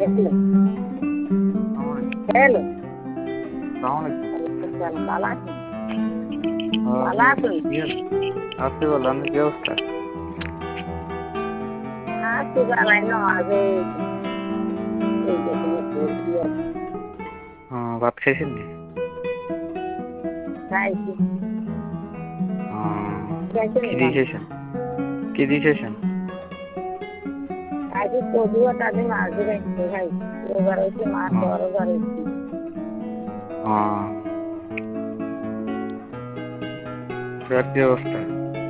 গেছিলেন? হ্যালো, ভালো আছেন? ভালো আছেন? আছি বলো, আমি কি অবস্থা? আছি ভালোই নমাজে এই দেখে পড়ছি আর ভাত খাইছেন নি? খাইছি। কি খাইছেন দিয়ে ভাত? খাইছেন? কি দিয়ে খাইছেন? খাইছি কচুয়া তাদের মাছ দিয়ে খাইছি। রোজার হয়েছে মাছ দেওয়া রোজার হয়েছি। কি অবস্থা?